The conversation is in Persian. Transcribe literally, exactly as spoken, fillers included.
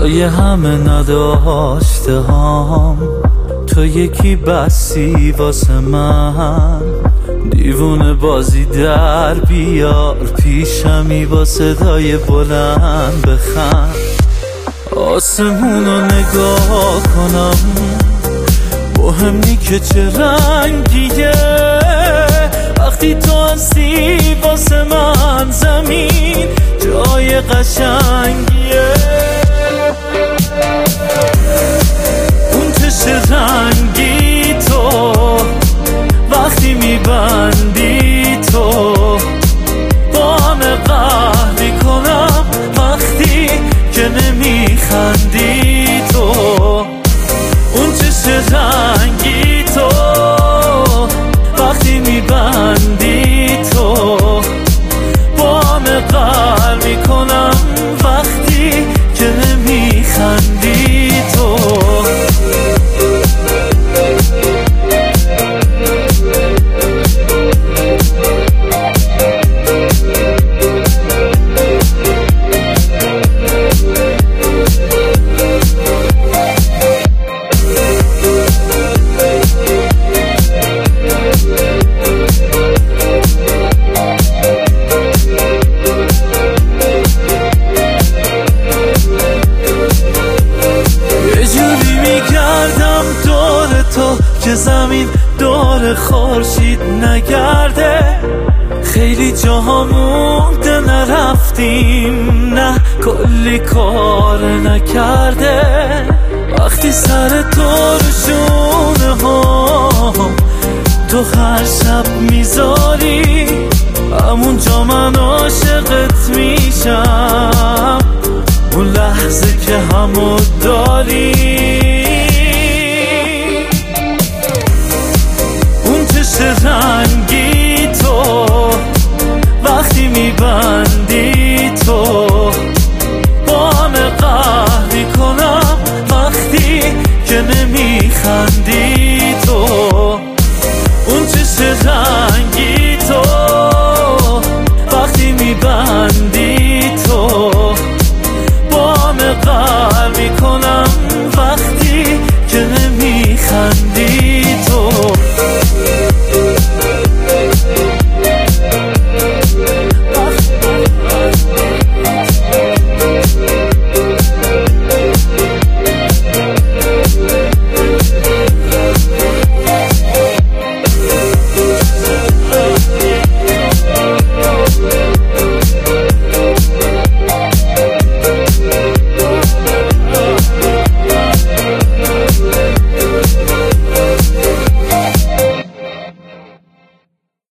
جای همه نداشته هام، تو یکی بسی واسه من. دیوونه بازی در بیار پیشمی با صدای بلند بخند. آسمونو نگاه کنم مهم نی که چه رنگیه، وقتی تو هستی واسه من زمین جای قشنگیه. اون چشم رنگی تو وقتی میبندی تو با همه قهر میکنم، وقتی که نمیخندی تو. اون چشم رنگی تو وقتی میبندی تو با همه قهر میکنم، وقتی که نمیخندی تو. که زمین دور خورشید نگرده، خیلی جاها مونده نرفتیم، نه کلی کار نکرده. وقتی سر تو رو شونه ها تو هر شب میذاری، همون جا من عاشقت میشم، اون لحظه که همو داری.